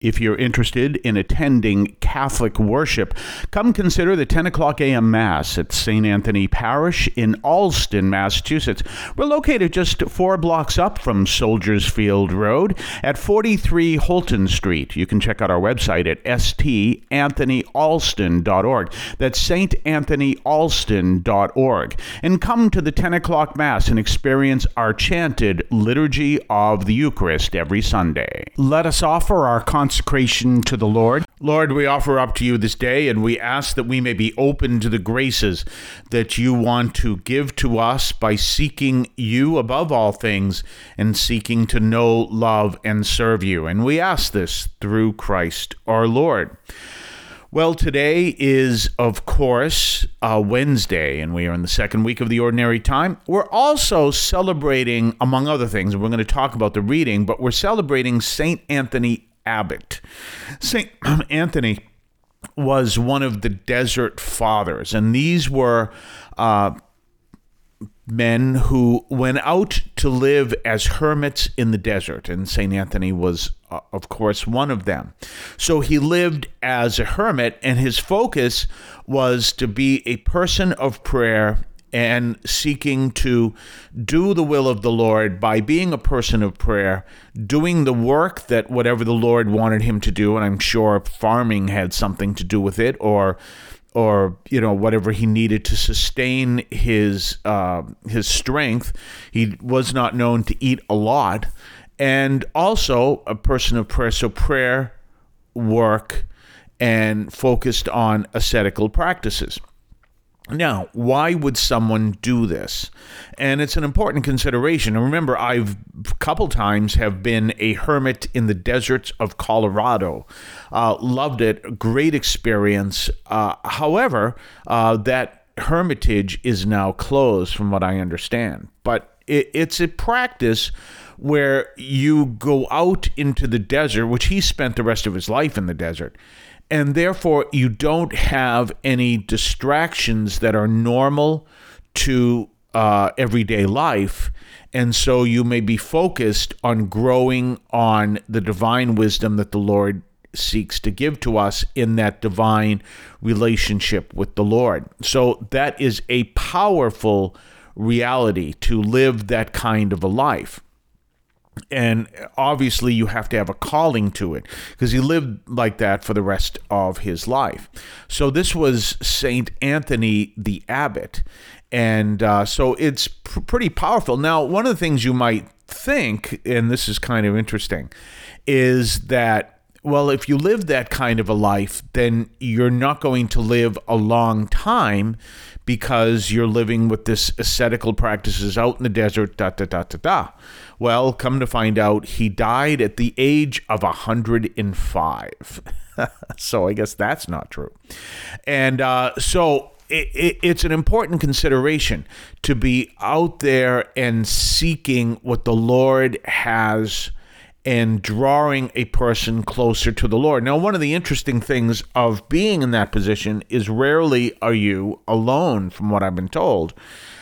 If you're interested in attending Catholic worship, come consider the 10 o'clock a.m. Mass at St. Anthony Parish in Allston, Massachusetts. We're located just 4 blocks up from Soldiers Field Road at 43 Holton Street. You can check out our website at stanthonyalston.org. That's saintanthonyalston.org. And come to the 10 o'clock Mass and experience our chanted Liturgy of the Eucharist every Sunday. Let us offer our consecration to the Lord. Lord, we offer up to you this day, and we ask that we may be open to the graces that you want to give to us by seeking you above all things and seeking to know, love, and serve you. And we ask this through Christ our Lord. Well, today is, of course, Wednesday, and we are in the second week of the Ordinary Time. We're also celebrating, among other things, we're going to talk about the reading, but we're celebrating St. Anthony Abbot. St. Anthony was one of the Desert Fathers, and these were men who went out to live as hermits in the desert, and St. Anthony was, of course, one of them. So he lived as a hermit, and his focus was to be a person of prayer and seeking to do the will of the Lord by being a person of prayer, doing the work that whatever the Lord wanted him to do, and I'm sure farming had something to do with it, or whatever he needed to sustain his strength. He was not known to eat a lot, and also a person of prayer. So prayer, work, and focused on ascetical practices. Now, why would someone do this? And it's an important consideration. And remember, I've a couple times have been a hermit in the deserts of Colorado. Loved it. Great experience. However, that hermitage is now closed from what I understand. But it's a practice where you go out into the desert, which he spent the rest of his life in the desert, and therefore you don't have any distractions that are normal to everyday life. And so you may be focused on growing on the divine wisdom that the Lord seeks to give to us in that divine relationship with the Lord. So that is a powerful reality, to live that kind of a life. And obviously you have to have a calling to it, because he lived like that for the rest of his life. So this was St. Anthony the Abbot. And so it's pretty powerful. Now, one of the things you might think, and this is kind of interesting, is that, well, if you live that kind of a life, then you're not going to live a long time, because you're living with this ascetical practices out in the desert, Well, come to find out, he died at the age of 105. So I guess that's not true. And so it's an important consideration to be out there and seeking what the Lord has and drawing a person closer to the Lord. Now, one of the interesting things of being in that position is rarely are you alone, from what I've been told,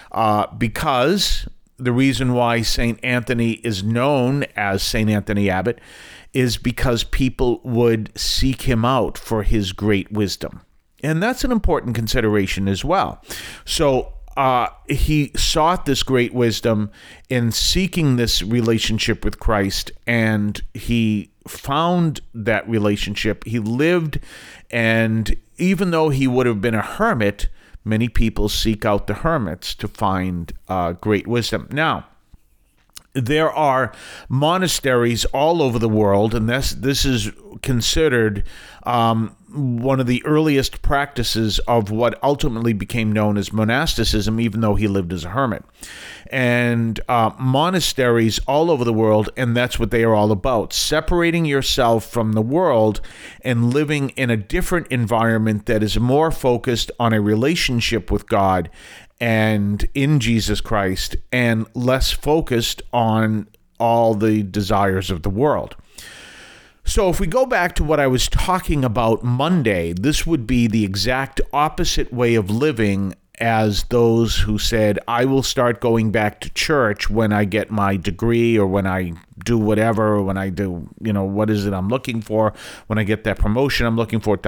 because the reason why St. Anthony is known as St. Anthony Abbot is because people would seek him out for his great wisdom. And that's an important consideration as well. So he sought this great wisdom in seeking this relationship with Christ, and he found that relationship. He lived, and even though he would have been a hermit, many people seek out the hermits to find great wisdom. Now, there are monasteries all over the world, and this is considered one of the earliest practices of what ultimately became known as monasticism, even though he lived as a hermit. And monasteries all over the world, and that's what they are all about, separating yourself from the world and living in a different environment that is more focused on a relationship with God and in Jesus Christ, and less focused on all the desires of the world. So if we go back to what I was talking about Monday, this would be the exact opposite way of living as those who said, I will start going back to church when I get my degree, or when I do whatever, or when I do, what is it I'm looking for, when I get that promotion I'm looking for,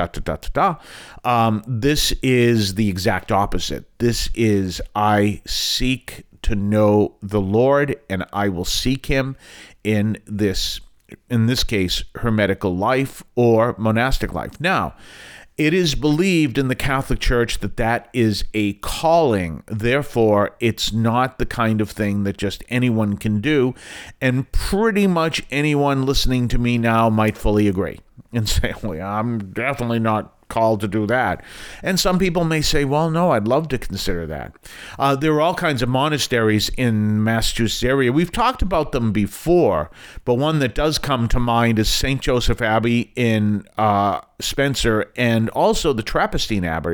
This is the exact opposite. This is, I seek to know the Lord, and I will seek him in this case, hermetical life or monastic life. Now, it is believed in the Catholic Church that is a calling. Therefore, it's not the kind of thing that just anyone can do. And pretty much anyone listening to me now might fully agree and say, well, I'm definitely not called to do that. And some people may say, well, no, I'd love to consider that. There are all kinds of monasteries in Massachusetts area. We've talked about them before, but one that does come to mind is St. Joseph Abbey in Spencer, and also the Trappistine Abbey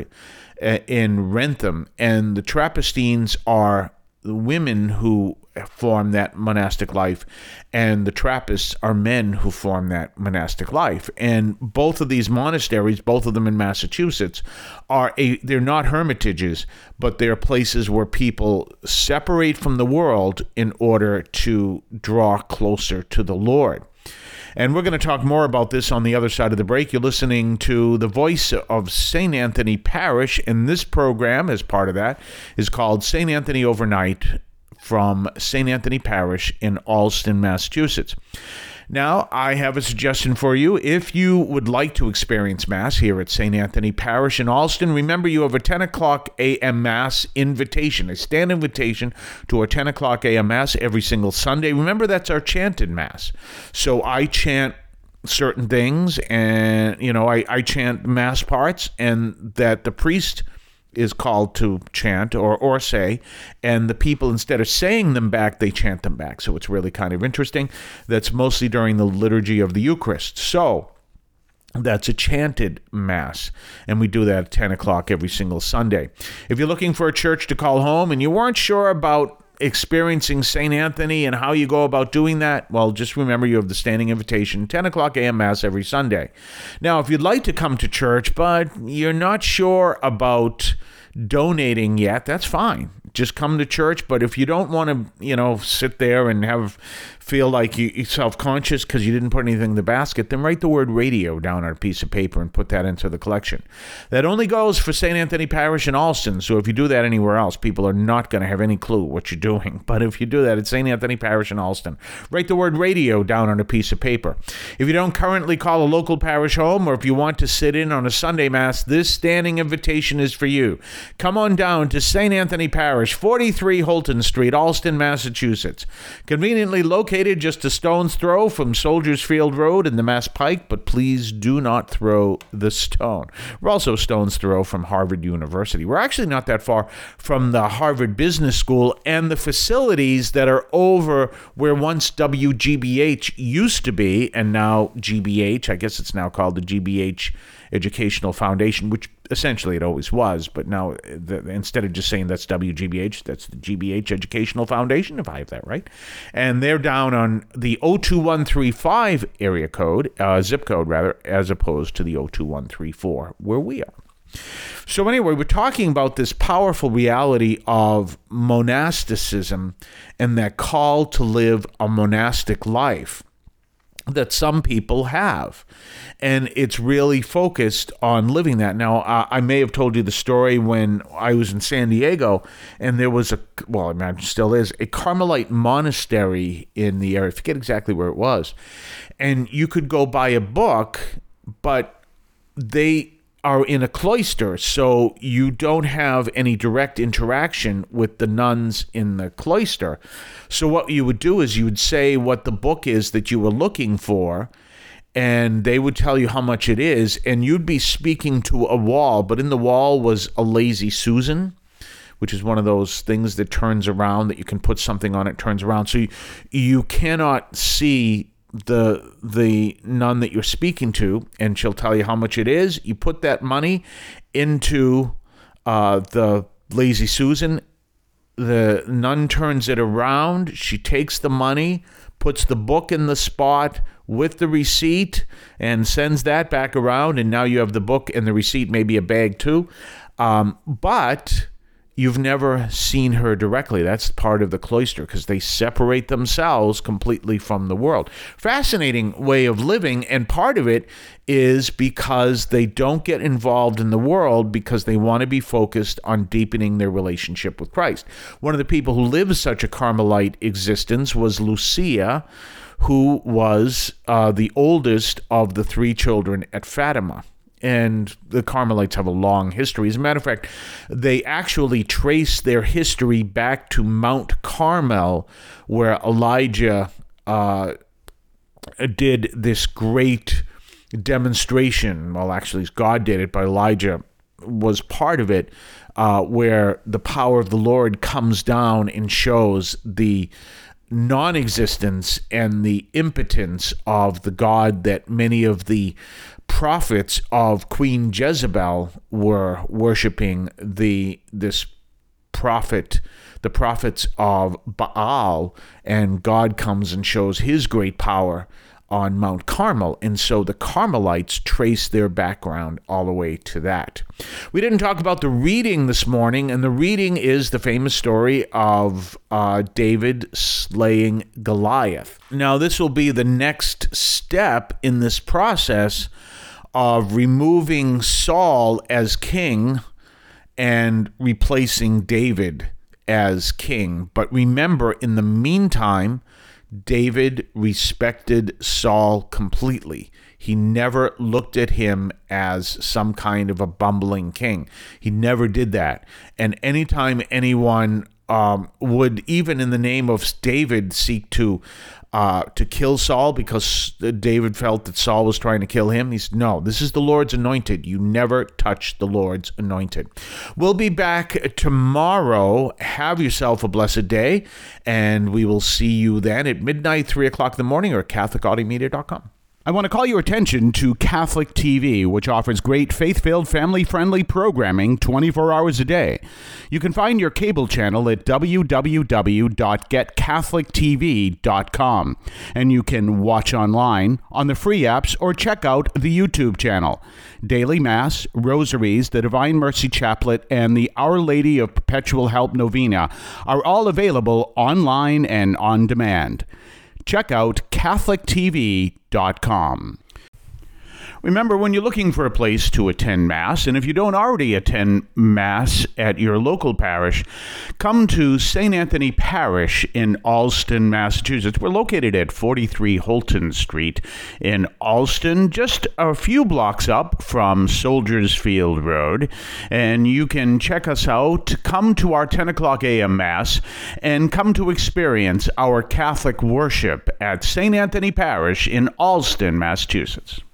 in Wrentham. And the Trappistines are the women who form that monastic life, and the Trappists are men who form that monastic life. And both of these monasteries, both of them in Massachusetts, they're not hermitages, but they're places where people separate from the world in order to draw closer to the Lord. And we're going to talk more about this on the other side of the break. You're listening to the voice of St. Anthony Parish, and this program, as part of that, is called St. Anthony Overnight from St. Anthony Parish in Allston, Massachusetts. Now, I have a suggestion for you. If you would like to experience Mass here at St. Anthony Parish in Allston, remember you have a 10 o'clock a.m. Mass invitation, a stand invitation to a 10 o'clock a.m. Mass every single Sunday. Remember, that's our chanted Mass. So I chant certain things, and, I chant Mass parts, and that the priest is called to chant or say, and the people, instead of saying them back, they chant them back. So it's really kind of interesting. That's mostly during the liturgy of the Eucharist. So that's a chanted Mass, and we do that at 10 o'clock every single Sunday. If you're looking for a church to call home and you weren't sure about experiencing St. Anthony and how you go about doing that, well, just remember you have the standing invitation, 10 o'clock a.m. Mass every Sunday. Now, if you'd like to come to church, but you're not sure about donating yet, that's fine. Just come to church. But if you don't want to, sit there and feel like you're self-conscious because you didn't put anything in the basket, then write the word radio down on a piece of paper and put that into the collection. That only goes for St. Anthony Parish in Allston. So if you do that anywhere else, people are not going to have any clue what you're doing. But if you do that at St. Anthony Parish in Allston, write the word radio down on a piece of paper. If you don't currently call a local parish home, or if you want to sit in on a Sunday Mass, this standing invitation is for you. Come on down to St. Anthony Parish, 43 Holton Street, Allston, Massachusetts. Conveniently located just a stone's throw from Soldiers Field Road and the Mass Pike, but please do not throw the stone. We're also a stone's throw from Harvard University. We're actually not that far from the Harvard Business School and the facilities that are over where once WGBH used to be, and now GBH, I guess it's now called the GBH Educational Foundation, which essentially it always was, but now instead of just saying that's WGBH, that's the GBH Educational Foundation, if I have that right. And they're down on the 02135 area code, zip code rather, as opposed to the 02134 where we are. So anyway, we're talking about this powerful reality of monasticism and that call to live a monastic life that some people have. And it's really focused on living that. Now, I may have told you the story when I was in San Diego, and there was I imagine still is, a Carmelite monastery in the area. I forget exactly where it was. And you could go buy a book, but they are in a cloister, so you don't have any direct interaction with the nuns in the cloister. So what you would do is you would say what the book is that you were looking for, and they would tell you how much it is, and you'd be speaking to a wall, but in the wall was a Lazy Susan, which is one of those things that turns around, that you can put something on it, turns around. So you cannot see the nun that you're speaking to, and she'll tell you how much it is. You put that money into the Lazy Susan. The nun turns it around. She takes the money, puts the book in the spot with the receipt, and sends that back around. And now you have the book and the receipt, maybe a bag too. But you've never seen her directly. That's part of the cloister, because they separate themselves completely from the world. Fascinating way of living, and part of it is because they don't get involved in the world because they want to be focused on deepening their relationship with Christ. One of the people who lived such a Carmelite existence was Lucia, who was the oldest of the 3 children at Fatima. And the Carmelites have a long history. As a matter of fact, they actually trace their history back to Mount Carmel, where Elijah did this great demonstration. Well, actually, God did it, but Elijah was part of it, where the power of the Lord comes down and shows the non-existence and the impotence of the God that many of the prophets of Queen Jezebel were worshiping, the prophets of Baal, and God comes and shows his great power on Mount Carmel. And so the Carmelites trace their background all the way to that. We didn't talk about the reading this morning, and the reading is the famous story of David slaying Goliath. Now, this will be the next step in this process of removing Saul as king and replacing David as king. But remember, in the meantime, David respected Saul completely. He never looked at him as some kind of a bumbling king. He never did that. And anytime anyone would, even in the name of David, seek to kill Saul because David felt that Saul was trying to kill him, he said, no, this is the Lord's anointed. You never touch the Lord's anointed. We'll be back tomorrow. Have yourself a blessed day, and we will see you then at midnight, 3 o'clock in the morning, or CatholicAudiomedia.com. I want to call your attention to Catholic TV, which offers great faith-filled, family-friendly programming 24 hours a day. You can find your cable channel at www.getcatholictv.com, and you can watch online on the free apps or check out the YouTube channel. Daily Mass, Rosaries, the Divine Mercy Chaplet, and the Our Lady of Perpetual Help Novena are all available online and on demand. Check out CatholicTV.com. Remember, when you're looking for a place to attend Mass, and if you don't already attend Mass at your local parish, come to St. Anthony Parish in Allston, Massachusetts. We're located at 43 Holton Street in Allston, just a few blocks up from Soldiers Field Road. And you can check us out, come to our 10 o'clock a.m. Mass, and come to experience our Catholic worship at St. Anthony Parish in Allston, Massachusetts.